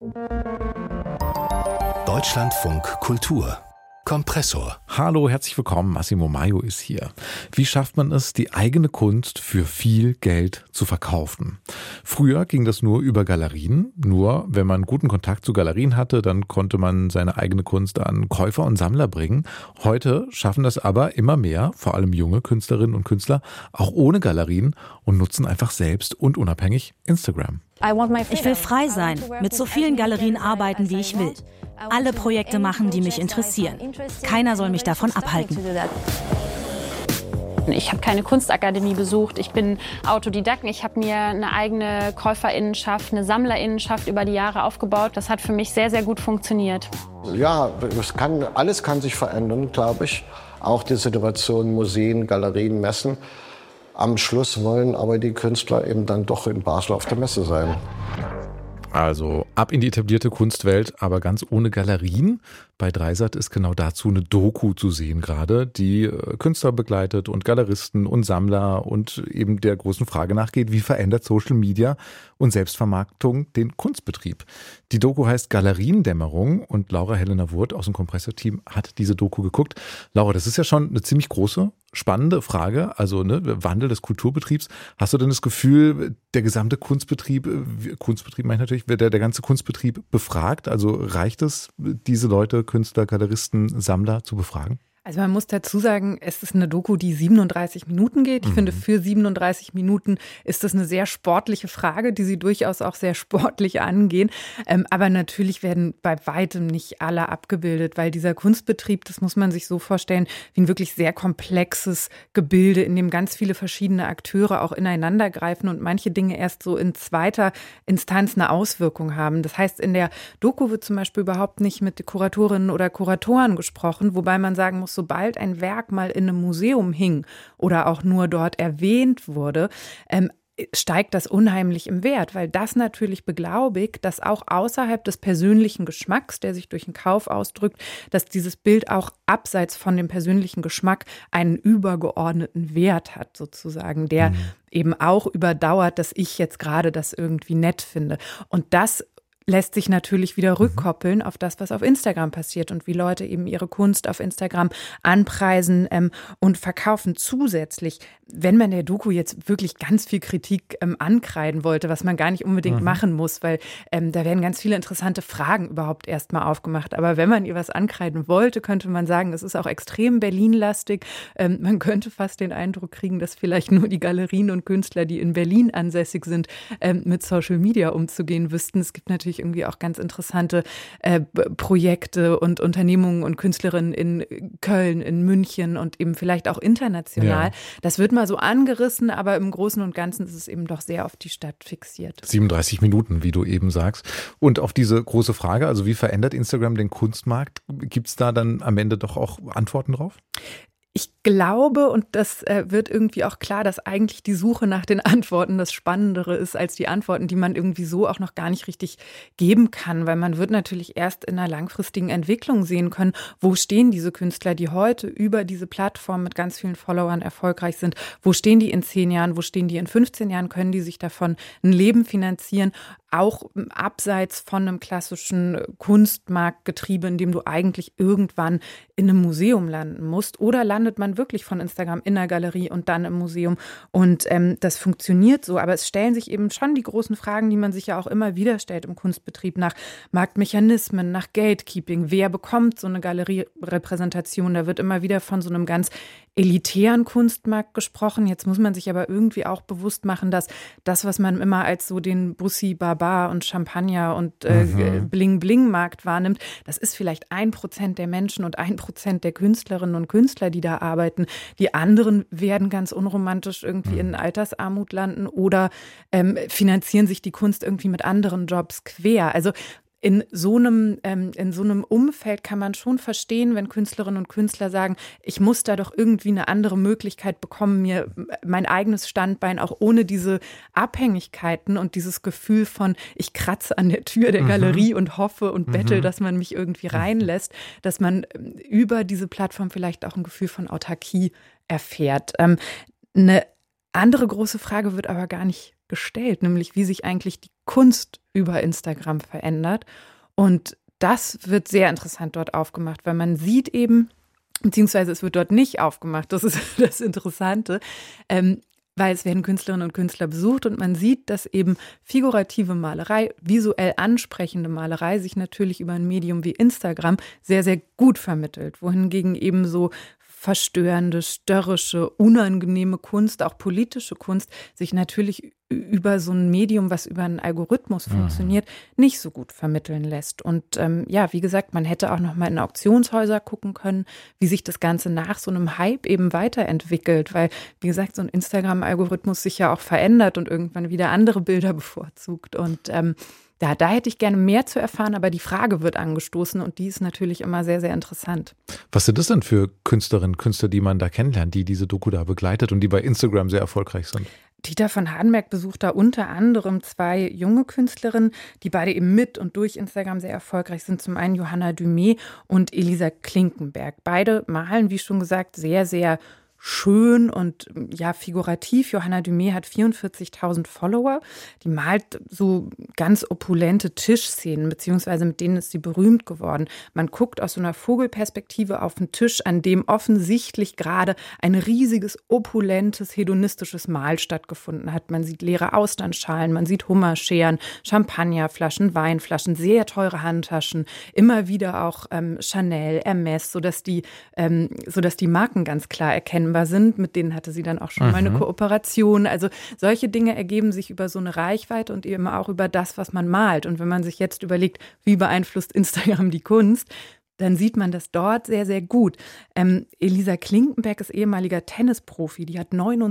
Deutschlandfunk Kultur Kompressor. Hallo, herzlich willkommen. Massimo Maio ist hier. Wie schafft man es, die eigene Kunst für viel Geld zu verkaufen? Früher ging das nur über Galerien. Nur wenn man guten Kontakt zu Galerien hatte, dann konnte man seine eigene Kunst an Käufer und Sammler bringen. Heute schaffen das aber immer mehr, vor allem junge Künstlerinnen und Künstler, auch ohne Galerien und nutzen einfach selbst und unabhängig Instagram. Ich will frei sein, mit so vielen Galerien arbeiten, wie ich will. Alle Projekte machen, die mich interessieren. Keiner soll mich davon abhalten. Ich habe keine Kunstakademie besucht, ich bin Autodidakt. Ich habe mir eine eigene Käuferinnenschaft, eine Sammlerinnenschaft über die Jahre aufgebaut. Das hat für mich sehr, sehr gut funktioniert. Ja, alles kann sich verändern, glaube ich. Auch die Situation Museen, Galerien, Messen. Am Schluss wollen aber die Künstler eben dann doch in Basel auf der Messe sein. Also ab in die etablierte Kunstwelt, aber ganz ohne Galerien. Bei Dreisat ist genau dazu eine Doku zu sehen gerade, die Künstler begleitet und Galeristen und Sammler und eben der großen Frage nachgeht, wie verändert Social Media und Selbstvermarktung den Kunstbetrieb. Die Doku heißt Galeriendämmerung und Laura Helena Wurth aus dem Kompressor-Team hat diese Doku geguckt. Laura, das ist ja schon eine ziemlich große, spannende Frage, also Wandel des Kulturbetriebs. Hast du denn das Gefühl, der gesamte Kunstbetrieb meine ich natürlich, wird der ganze Kunstbetrieb befragt? Also reicht es, diese Leute, Künstler, Galeristen, Sammler zu befragen? Also man muss dazu sagen, es ist eine Doku, die 37 Minuten geht. Ich finde, für 37 Minuten ist das eine sehr sportliche Frage, die sie durchaus auch sehr sportlich angehen. Aber natürlich werden bei weitem nicht alle abgebildet, weil dieser Kunstbetrieb, das muss man sich so vorstellen, wie ein wirklich sehr komplexes Gebilde, in dem ganz viele verschiedene Akteure auch ineinander greifen und manche Dinge erst so in zweiter Instanz eine Auswirkung haben. Das heißt, in der Doku wird zum Beispiel überhaupt nicht mit Kuratorinnen oder Kuratoren gesprochen, wobei man sagen muss, sobald ein Werk mal in einem Museum hing oder auch nur dort erwähnt wurde, steigt das unheimlich im Wert, weil das natürlich beglaubigt, dass auch außerhalb des persönlichen Geschmacks, der sich durch den Kauf ausdrückt, dass dieses Bild auch abseits von dem persönlichen Geschmack einen übergeordneten Wert hat sozusagen, der eben auch überdauert, dass ich jetzt gerade das irgendwie nett finde. Und das lässt sich natürlich wieder rückkoppeln auf das, was auf Instagram passiert und wie Leute eben ihre Kunst auf Instagram anpreisen und verkaufen. Zusätzlich, wenn man der Doku jetzt wirklich ganz viel Kritik ankreiden wollte, was man gar nicht unbedingt machen muss, weil da werden ganz viele interessante Fragen überhaupt erstmal aufgemacht. Aber wenn man ihr was ankreiden wollte, könnte man sagen, es ist auch extrem Berlin-lastig. Man könnte fast den Eindruck kriegen, dass vielleicht nur die Galerien und Künstler, die in Berlin ansässig sind, mit Social Media umzugehen wüssten. Es gibt natürlich irgendwie auch ganz interessante Projekte und Unternehmungen und Künstlerinnen in Köln, in München und eben vielleicht auch international. Ja. Das wird mal so angerissen, aber im Großen und Ganzen ist es eben doch sehr auf die Stadt fixiert. 37 Minuten, wie du eben sagst. Und auf diese große Frage, also wie verändert Instagram den Kunstmarkt? Gibt es da dann am Ende doch auch Antworten drauf? Ich glaube, und das wird irgendwie auch klar, dass eigentlich die Suche nach den Antworten das Spannendere ist als die Antworten, die man irgendwie so auch noch gar nicht richtig geben kann, weil man wird natürlich erst in einer langfristigen Entwicklung sehen können, wo stehen diese Künstler, die heute über diese Plattform mit ganz vielen Followern erfolgreich sind, wo stehen die in 10 Jahren, wo stehen die in 15 Jahren, können die sich davon ein Leben finanzieren, auch abseits von einem klassischen Kunstmarktgetriebe, in dem du eigentlich irgendwann in einem Museum landen musst, oder landet man wirklich von Instagram in der Galerie und dann im Museum und das funktioniert so, aber es stellen sich eben schon die großen Fragen, die man sich ja auch immer wieder stellt im Kunstbetrieb, nach Marktmechanismen, nach Gatekeeping, wer bekommt so eine Galerierepräsentation, da wird immer wieder von so einem ganz elitären Kunstmarkt gesprochen, jetzt muss man sich aber irgendwie auch bewusst machen, dass das, was man immer als so den Bussi Baba und Champagner und Bling-Bling-Markt wahrnimmt, das ist vielleicht 1% der Menschen und 1% der Künstlerinnen und Künstler, die da arbeiten. Die anderen werden ganz unromantisch irgendwie in Altersarmut landen oder finanzieren sich die Kunst irgendwie mit anderen Jobs quer. Also in so einem Umfeld kann man schon verstehen, wenn Künstlerinnen und Künstler sagen, ich muss da doch irgendwie eine andere Möglichkeit bekommen, mir mein eigenes Standbein auch ohne diese Abhängigkeiten und dieses Gefühl von, ich kratze an der Tür der Galerie und hoffe und bettel, dass man mich irgendwie reinlässt, dass man über diese Plattform vielleicht auch ein Gefühl von Autarkie erfährt. Eine andere große Frage wird aber gar nicht gestellt, nämlich wie sich eigentlich die Kunst über Instagram verändert. Und das wird sehr interessant dort aufgemacht, weil man sieht eben, beziehungsweise es wird dort nicht aufgemacht, das ist das Interessante, weil es werden Künstlerinnen und Künstler besucht und man sieht, dass eben figurative Malerei, visuell ansprechende Malerei sich natürlich über ein Medium wie Instagram sehr, sehr gut vermittelt, wohingegen eben so verstörende, störrische, unangenehme Kunst, auch politische Kunst, sich natürlich über so ein Medium, was über einen Algorithmus funktioniert, nicht so gut vermitteln lässt. Und wie gesagt, man hätte auch noch mal in Auktionshäuser gucken können, wie sich das Ganze nach so einem Hype eben weiterentwickelt, weil, wie gesagt, so ein Instagram-Algorithmus sich ja auch verändert und irgendwann wieder andere Bilder bevorzugt. Und da hätte ich gerne mehr zu erfahren, aber die Frage wird angestoßen und die ist natürlich immer sehr, sehr interessant. Was sind das denn für Künstlerinnen, Künstler, die man da kennenlernt, die diese Doku da begleitet und die bei Instagram sehr erfolgreich sind? Dieter von Hardenberg besucht da unter anderem 2 junge Künstlerinnen, die beide eben mit und durch Instagram sehr erfolgreich sind. Zum einen Johanna Dumé und Elisa Klinkenberg. Beide malen, wie schon gesagt, sehr, sehr schön und ja figurativ. Johanna Dumé hat 44.000 Follower. Die malt so ganz opulente Tischszenen, beziehungsweise mit denen ist sie berühmt geworden. Man guckt aus so einer Vogelperspektive auf einen Tisch, an dem offensichtlich gerade ein riesiges, opulentes, hedonistisches Mahl stattgefunden hat. Man sieht leere Austernschalen, man sieht Hummerscheren, Champagnerflaschen, Weinflaschen, sehr teure Handtaschen, immer wieder auch Chanel, Hermès, sodass die Marken ganz klar erkennbar sind. Mit denen hatte sie dann auch schon mal eine Kooperation. Also solche Dinge ergeben sich über so eine Reichweite und eben auch über das, was man malt. Und wenn man sich jetzt überlegt, wie beeinflusst Instagram die Kunst, dann sieht man das dort sehr, sehr gut. Elisa Klinkenberg ist ehemaliger Tennisprofi, die hat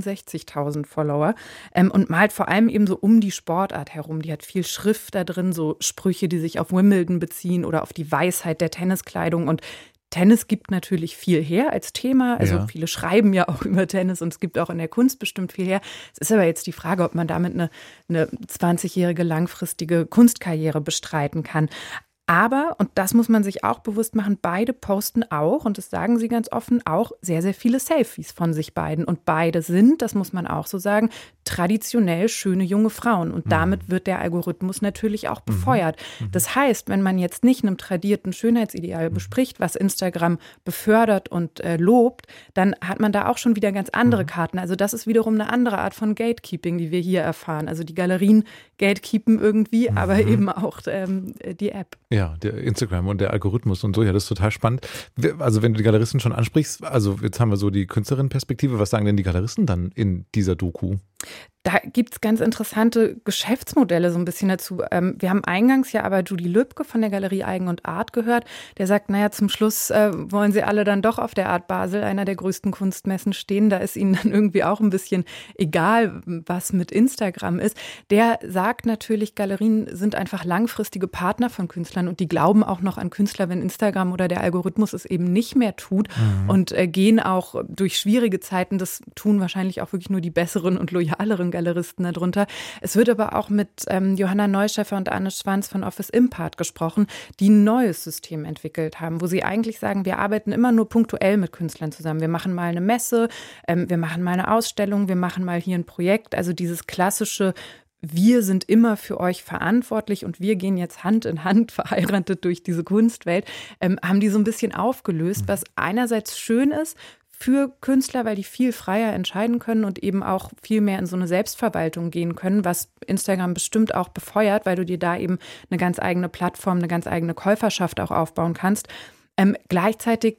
69.000 Follower und malt vor allem eben so um die Sportart herum. Die hat viel Schrift da drin, so Sprüche, die sich auf Wimbledon beziehen oder auf die Weisheit der Tenniskleidung. Und Tennis gibt natürlich viel her als Thema. Also viele schreiben ja auch über Tennis und es gibt auch in der Kunst bestimmt viel her. Es ist aber jetzt die Frage, ob man damit eine 20-jährige langfristige Kunstkarriere bestreiten kann. Aber, und das muss man sich auch bewusst machen, beide posten auch, und das sagen sie ganz offen, auch sehr, sehr viele Selfies von sich beiden. Und beide sind, das muss man auch so sagen, traditionell schöne junge Frauen. Und damit wird der Algorithmus natürlich auch befeuert. Das heißt, wenn man jetzt nicht einem tradierten Schönheitsideal bespricht, was Instagram befördert und lobt, dann hat man da auch schon wieder ganz andere Karten. Also das ist wiederum eine andere Art von Gatekeeping, die wir hier erfahren. Also die Galerien gatekeepen irgendwie, aber eben auch die App. Ja, der Instagram und der Algorithmus und so, ja, das ist total spannend. Also wenn du die Galeristen schon ansprichst, also jetzt haben wir so die Künstlerinnenperspektive, was sagen denn die Galeristen dann in dieser Doku? Da gibt es ganz interessante Geschäftsmodelle so ein bisschen dazu. Wir haben eingangs ja aber Judy Lübke von der Galerie Eigen und Art gehört. Der sagt, naja, zum Schluss wollen sie alle dann doch auf der Art Basel, einer der größten Kunstmessen, stehen. Da ist ihnen dann irgendwie auch ein bisschen egal, was mit Instagram ist. Der sagt natürlich, Galerien sind einfach langfristige Partner von Künstlern und die glauben auch noch an Künstler, wenn Instagram oder der Algorithmus es eben nicht mehr tut und gehen auch durch schwierige Zeiten. Das tun wahrscheinlich auch wirklich nur die besseren und loyaleren Galeristen darunter. Es wird aber auch mit Johanna Neuschäfer und Anne Schwanz von Office Impart gesprochen, die ein neues System entwickelt haben, wo sie eigentlich sagen, wir arbeiten immer nur punktuell mit Künstlern zusammen. Wir machen mal eine Messe, wir machen mal eine Ausstellung, wir machen mal hier ein Projekt. Also dieses klassische, wir sind immer für euch verantwortlich und wir gehen jetzt Hand in Hand verheiratet durch diese Kunstwelt, haben die so ein bisschen aufgelöst, was einerseits schön ist, für Künstler, weil die viel freier entscheiden können und eben auch viel mehr in so eine Selbstverwaltung gehen können, was Instagram bestimmt auch befeuert, weil du dir da eben eine ganz eigene Plattform, eine ganz eigene Käuferschaft auch aufbauen kannst. Gleichzeitig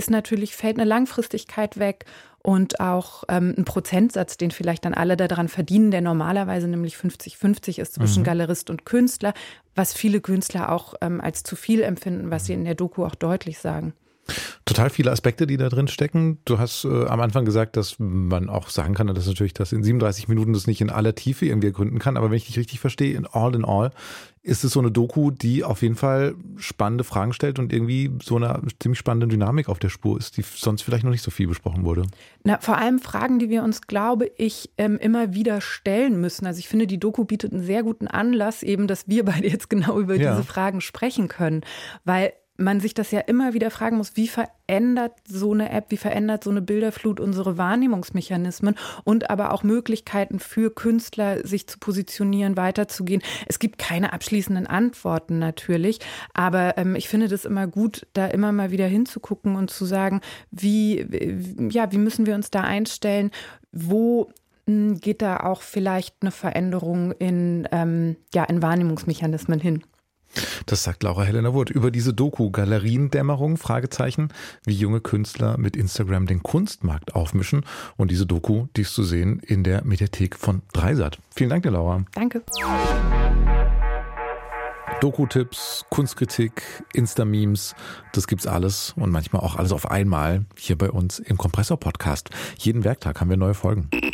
fällt eine Langfristigkeit weg und auch ein Prozentsatz, den vielleicht dann alle daran verdienen, der normalerweise nämlich 50-50 ist zwischen Galerist und Künstler, was viele Künstler auch als zu viel empfinden, was sie in der Doku auch deutlich sagen. Total viele Aspekte, die da drin stecken. Du hast am Anfang gesagt, dass man auch sagen kann, dass natürlich das in 37 Minuten das nicht in aller Tiefe irgendwie ergründen kann. Aber wenn ich dich richtig verstehe, in all ist es so eine Doku, die auf jeden Fall spannende Fragen stellt und irgendwie so eine ziemlich spannende Dynamik auf der Spur ist, die sonst vielleicht noch nicht so viel besprochen wurde. Na, vor allem Fragen, die wir uns, glaube ich, immer wieder stellen müssen. Also ich finde, die Doku bietet einen sehr guten Anlass, eben, dass wir beide jetzt genau über diese Fragen sprechen können. Weil man sich das ja immer wieder fragen muss, wie verändert so eine App, wie verändert so eine Bilderflut unsere Wahrnehmungsmechanismen und aber auch Möglichkeiten für Künstler, sich zu positionieren, weiterzugehen. Es gibt keine abschließenden Antworten natürlich, aber ich finde das immer gut, da immer mal wieder hinzugucken und zu sagen, wie müssen wir uns da einstellen, wo geht da auch vielleicht eine Veränderung in Wahrnehmungsmechanismen hin. Das sagt Laura Helena Wurth über diese Doku Galeriendämmerung, Fragezeichen, wie junge Künstler mit Instagram den Kunstmarkt aufmischen. Und diese Doku, die ist zu sehen in der Mediathek von Dreisat. Vielen Dank dir, Laura. Danke. Doku-Tipps, Kunstkritik, Insta-Memes, das gibt's alles und manchmal auch alles auf einmal hier bei uns im Kompressor-Podcast. Jeden Werktag haben wir neue Folgen.